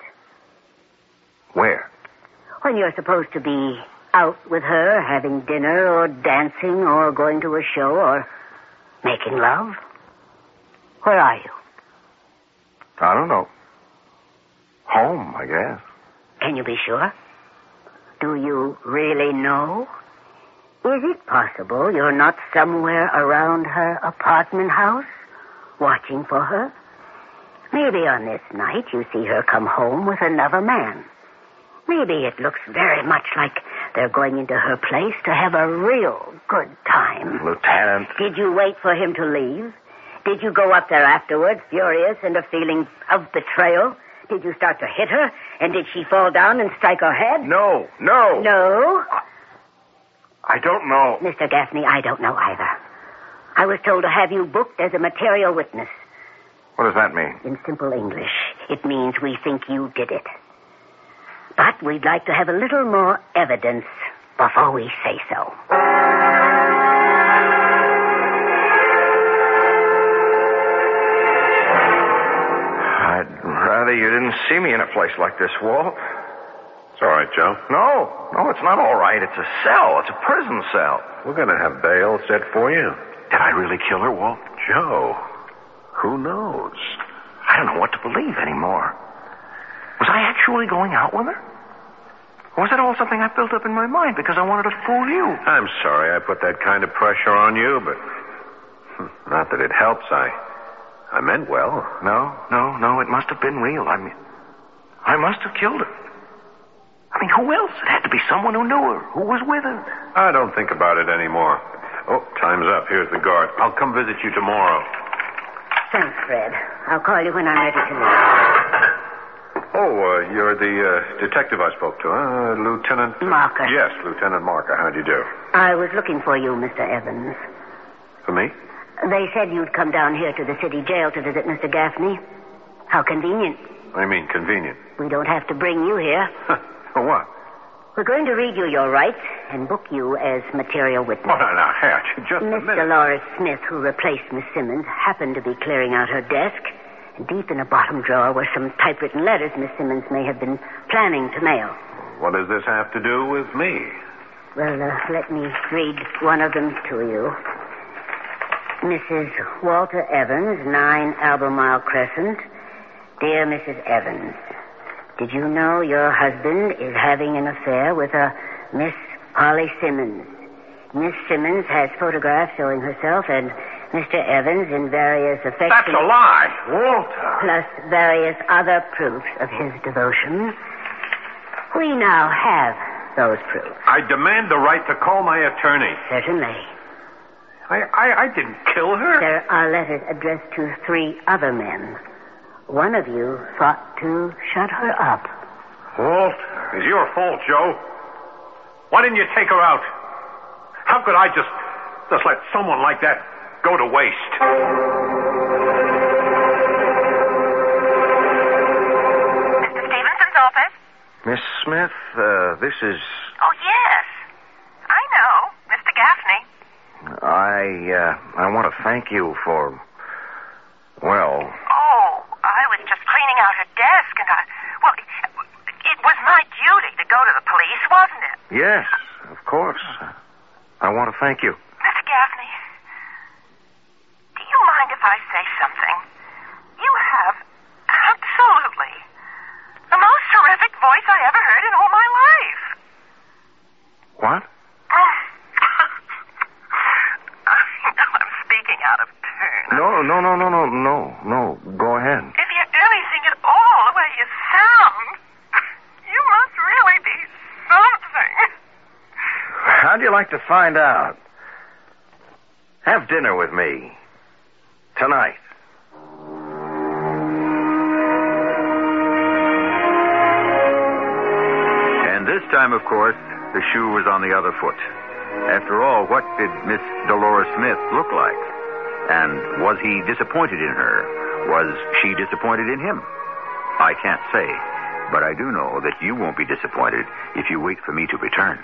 Where? When you're supposed to be out with her, having dinner or dancing or going to a show or making love. Where are you? I don't know. Home, I guess. Can you be sure? Do you really know? Is it possible you're not somewhere around her apartment house, watching for her? Maybe on this night you see her come home with another man. Maybe it looks very much like they're going into her place to have a real good time. Lieutenant. Did you wait for him to leave? Did you go up there afterwards, furious and a feeling of betrayal? Did you start to hit her? And did she fall down and strike her head? No, no. No? I don't know. Mister Gaffney, I don't know either. I was told to have you booked as a material witness. What does that mean? In simple English, it means we think you did it. But we'd like to have a little more evidence before we say so. I'd rather you didn't see me in a place like this, Walt. It's all right, Joe. No, no, it's not all right. It's a cell. It's a prison cell. We're going to have bail set for you. Did I really kill her, Walt? Joe, who knows? I don't know what to believe anymore. Was I actually going out with her? Or was that all something I built up in my mind because I wanted to fool you? I'm sorry I put that kind of pressure on you, but not that it helps. I I meant well. No, no, no, it must have been real. I mean, I must have killed her. I mean, who else? It had to be someone who knew her, who was with her. I don't think about it anymore. Oh, time's up. Here's the guard. I'll come visit you tomorrow. Thanks, Fred. I'll call you when I'm ready to leave. Oh, uh, you're the uh, detective I spoke to, huh? Lieutenant... Marker. Yes, Lieutenant Marker. How'd you do? I was looking for you, Mister Evans. For me? They said you'd come down here to the city jail to visit Mister Gaffney. How convenient. I mean convenient. We don't have to bring you here. For what? We're going to read you your rights and book you as material witness. Oh, no, no, Hatch, just a Miss minute. Dolores Smith, who replaced Miss Simmons, happened to be clearing out her desk. And deep in a bottom drawer were some typewritten letters Miss Simmons may have been planning to mail. What does this have to do with me? Well, uh, let me read one of them to you. Missus Walter Evans, nine Albemarle Crescent. Dear Missus Evans, did you know your husband is having an affair with a Miss Polly Simmons? Miss Simmons has photographs showing herself and Mister Evans in various affectionate... That's a lie, Walter. Plus various other proofs of his devotion. We now have those proofs. I demand the right to call my attorney. Certainly. I, I, I didn't kill her. There are letters addressed to three other men. One of you thought to shut her up. Walter, it's your fault, Joe. Why didn't you take her out? How could I just, just let someone like that go to waste? Mister Stevenson's office? Miss Smith, uh, this is... Oh, yes. I know. Mister Gaffney. I, uh, I want to thank you for, well... Oh, I was just cleaning out her desk, and I... Well, it was my duty to go to the police, wasn't it? Yes, of course. I want to thank you. Mister Gaffney, do you mind if I say something? You have absolutely the most terrific voice I ever heard in all my life. What? I'm speaking out of turn. No, no, no, no, no, no, no. Go ahead. If you're anything at all the way you sound, you must really be something. How'd you like to find out? Have dinner with me. Tonight. And this time, of course, the shoe was on the other foot. After all, what did Miss Dolores Smith look like? And was he disappointed in her? Was she disappointed in him? I can't say, but I do know that you won't be disappointed if you wait for me to return.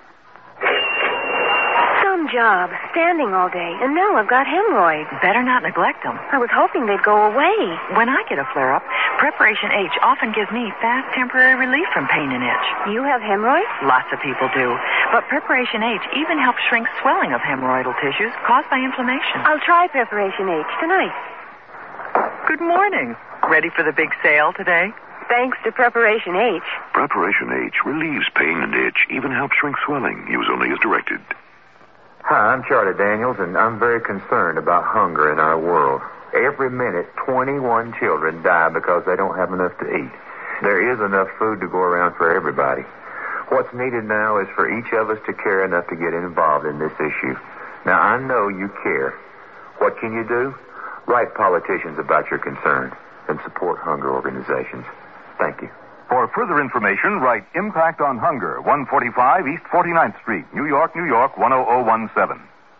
Some job, standing all day, and now I've got hemorrhoids. Better not neglect them. I was hoping they'd go away. When I get a flare-up, Preparation H often gives me fast temporary relief from pain and itch. You have hemorrhoids? Lots of people do. But Preparation H even helps shrink swelling of hemorrhoidal tissues caused by inflammation. I'll try Preparation H tonight. Good morning. Ready for the big sale today? Thanks to Preparation H. Preparation H relieves pain and itch, even helps shrink swelling. Use only as directed. Hi, I'm Charlie Daniels, and I'm very concerned about hunger in our world. Every minute, twenty-one children die because they don't have enough to eat. There is enough food to go around for everybody. What's needed now is for each of us to care enough to get involved in this issue. Now, I know you care. What can you do? Write politicians about your concern and support hunger organizations. Thank you. For further information, write Impact on Hunger, one forty-five East forty-ninth Street, New York, New York, one oh oh one seven.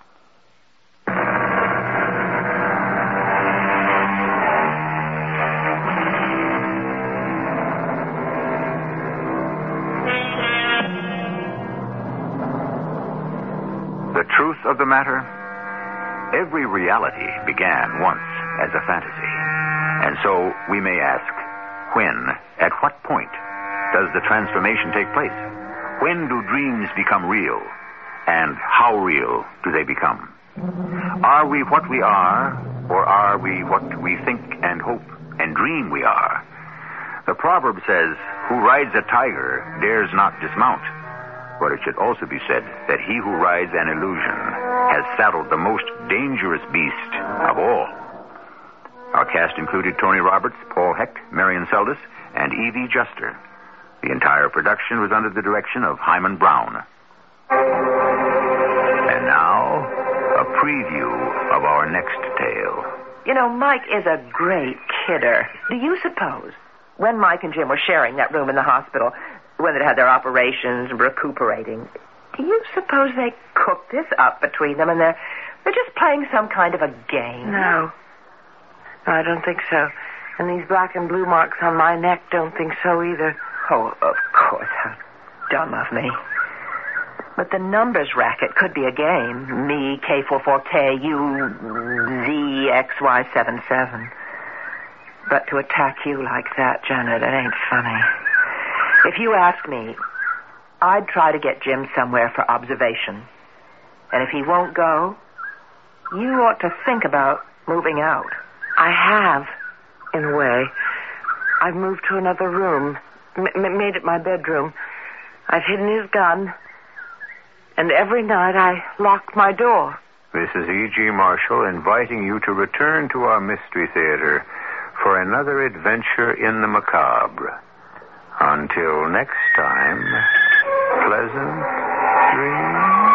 The truth of the matter, every reality began once as a fantasy. And so we may ask, when, at what point, does the transformation take place? When do dreams become real? And how real do they become? Are we what we are, or are we what we think and hope and dream we are? The proverb says, who rides a tiger dares not dismount. But it should also be said that he who rides an illusion has saddled the most dangerous beast of all. Our cast included Tony Roberts, Paul Hecht, Marion Seldes, and Evie Juster. The entire production was under the direction of Hyman Brown. And now, a preview of our next tale. You know, Mike is a great kidder. Do you suppose, when Mike and Jim were sharing that room in the hospital, when they had their operations and recuperating, do you suppose they cooked this up between them and they're, they're just playing some kind of a game? No. No, I don't think so. And these black and blue marks on my neck don't think so either. Oh, of course. How dumb of me. But the numbers racket could be a game. Me, K four four K, you, Z, X Y seven seven. But to attack you like that, Janet, it ain't funny. If you ask me, I'd try to get Jim somewhere for observation. And if he won't go, you ought to think about moving out. I have, in a way. I've moved to another room, m- made it my bedroom. I've hidden his gun, and every night I lock my door. This is E G. Marshall inviting you to return to our Mystery Theater for another adventure in the macabre. Until next time, pleasant dreams.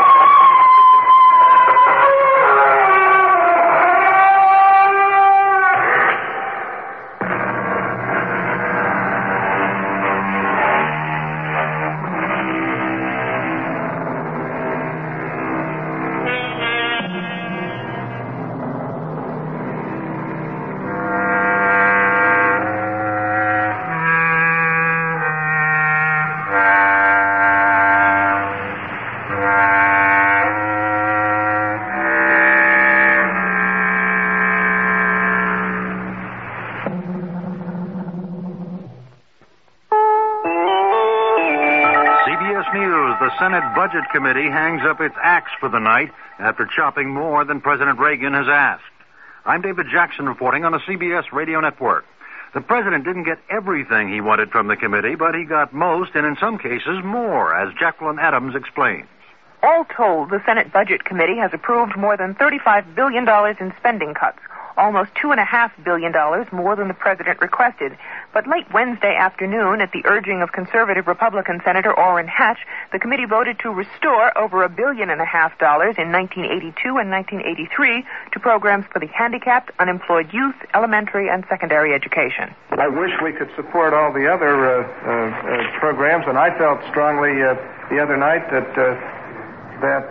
Senate Budget Committee hangs up its axe for the night after chopping more than President Reagan has asked. I'm David Jackson reporting on the C B S Radio Network. The president didn't get everything he wanted from the committee, but he got most, and in some cases more, as Jacqueline Adams explains. All told, the Senate Budget Committee has approved more than thirty-five billion dollars in spending cuts, almost two point five billion dollars more than the president requested. But late Wednesday afternoon, at the urging of conservative Republican Senator Orrin Hatch, the committee voted to restore over a billion and a half dollars in nineteen eighty-two and nineteen eighty-three to programs for the handicapped, unemployed youth, elementary, and secondary education. I wish we could support all the other uh, uh, uh, programs, and I felt strongly uh, the other night that uh, that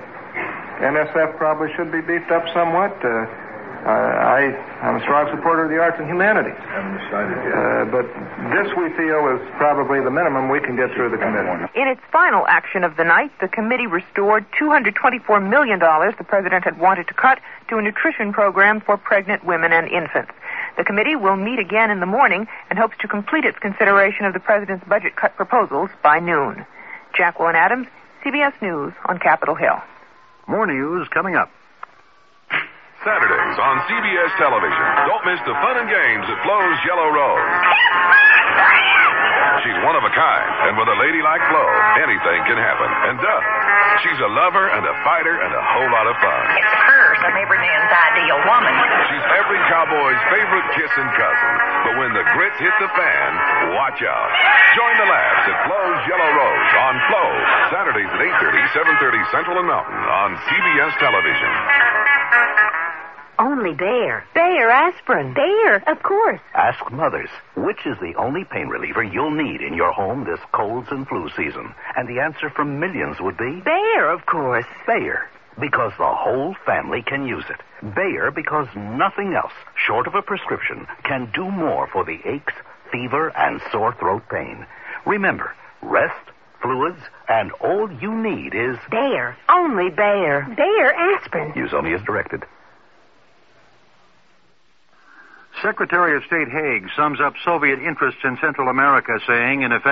uh, N S F probably should be beefed up somewhat. Uh, Uh, I, I'm a strong supporter of the arts and humanities. Haven't decided yet. Uh, but this, we feel, is probably the minimum we can get through the committee. In its final action of the night, the committee restored two hundred twenty-four million dollars the president had wanted to cut to a nutrition program for pregnant women and infants. The committee will meet again in the morning and hopes to complete its consideration of the president's budget cut proposals by noon. Jacqueline Adams, C B S News on Capitol Hill. More news coming up. Saturdays on C B S Television. Don't miss the fun and games at Flo's Yellow Rose. She's one of a kind, and with a lady like Flo, anything can happen. And duh, she's a lover and a fighter and a whole lot of fun. It's her, some every man's ideal woman. She's every cowboy's favorite kissing cousin. But when the grits hit the fan, watch out. Join the laughs at Flo's Yellow Rose on Flo, Saturdays at eight thirty, seven thirty Central and Mountain on C B S Television. Only Bayer. Bayer aspirin. Bayer, of course. Ask mothers, which is the only pain reliever you'll need in your home this colds and flu season? And the answer from millions would be... Bayer, of course. Bayer, because the whole family can use it. Bayer, because nothing else, short of a prescription, can do more for the aches, fever, and sore throat pain. Remember, rest, fluids, and all you need is... Bayer. Only Bayer. Bayer aspirin. Use only as directed. Secretary of State Haig sums up Soviet interests in Central America, saying, in effect,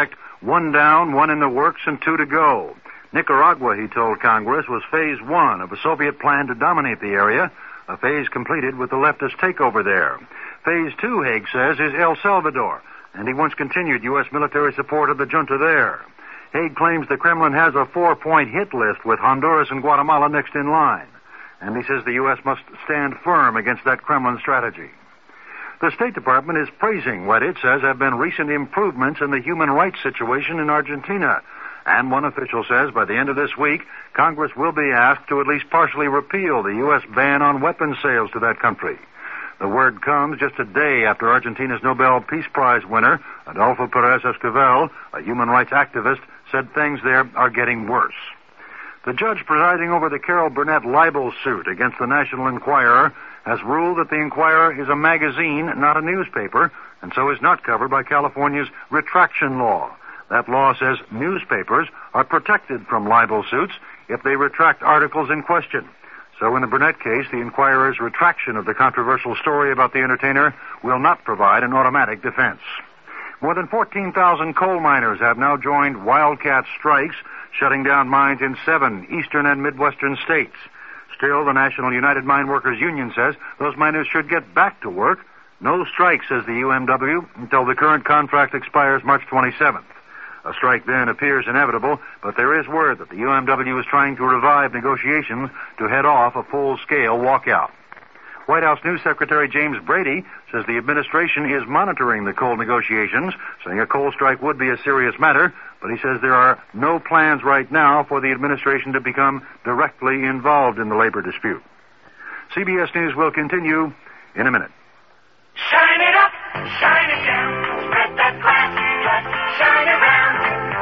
One down, one in the works, and two to go. Nicaragua, he told Congress, was phase one of a Soviet plan to dominate the area, a phase completed with the leftist takeover there. Phase two, Haig says, is El Salvador, and he wants continued U S military support of the junta there. Haig claims the Kremlin has a four-point hit list with Honduras and Guatemala next in line, and he says the U S must stand firm against that Kremlin strategy. The State Department is praising what it says have been recent improvements in the human rights situation in Argentina. And one official says by the end of this week, Congress will be asked to at least partially repeal the U S ban on weapons sales to that country. The word comes just a day after Argentina's Nobel Peace Prize winner, Adolfo Pérez Esquivel, a human rights activist, said things there are getting worse. The judge presiding over the Carol Burnett libel suit against the National Enquirer has ruled that the Enquirer is a magazine, not a newspaper, and so is not covered by California's retraction law. That law says newspapers are protected from libel suits if they retract articles in question. So in the Burnett case, the Enquirer's retraction of the controversial story about the entertainer will not provide an automatic defense. More than fourteen thousand coal miners have now joined wildcat strikes, shutting down mines in seven eastern and midwestern states. Still, the National United Mine Workers Union says those miners should get back to work. No strike, says the U M W, until the current contract expires March twenty-seventh. A strike then appears inevitable, but there is word that the U M W is trying to revive negotiations to head off a full-scale walkout. White House News Secretary James Brady says the administration is monitoring the coal negotiations, saying a coal strike would be a serious matter, but he says there are no plans right now for the administration to become directly involved in the labor dispute. C B S News will continue in a minute. Shine it up, shine it down, spread that glass, just shine around,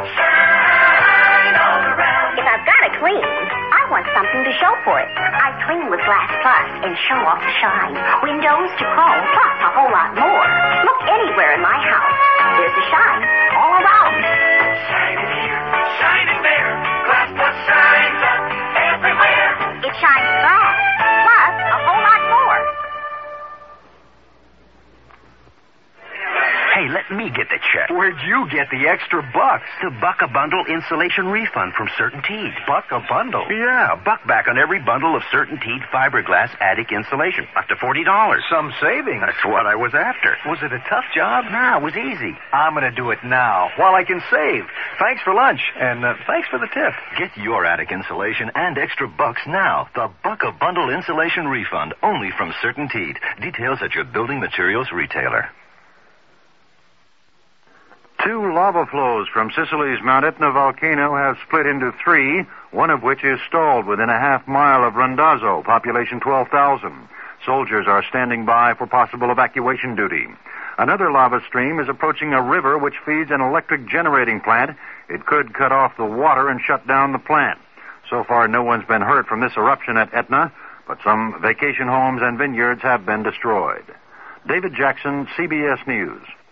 shine all around. If I've got to clean, I want something to show for it. I clean with Glass Plus and show off the shine. Windows to chrome, plus a whole lot more. Look anywhere in my house. There's a shine all around. Shining here, shining there, Glass Plus shines up everywhere. It shines glass, plus a whole lot more. Hey, let me get the check. Where'd you get the extra bucks? The Buck a Bundle insulation refund from CertainTeed. Buck a Bundle? Yeah, buck back on every bundle of CertainTeed fiberglass attic insulation. Up to forty dollars. Some savings. That's what I was after. Was it a tough job? Nah, it was easy. I'm going to do it now while I can save. Thanks for lunch, and uh, thanks for the tip. Get your attic insulation and extra bucks now. The Buck a Bundle insulation refund, only from CertainTeed. Details at your building materials retailer. Two lava flows from Sicily's Mount Etna volcano have split into three, one of which is stalled within a half mile of Randazzo, population twelve thousand. Soldiers are standing by for possible evacuation duty. Another lava stream is approaching a river which feeds an electric generating plant. It could cut off the water and shut down the plant. So far, no one's been hurt from this eruption at Etna, but some vacation homes and vineyards have been destroyed. David Jackson, C B S News.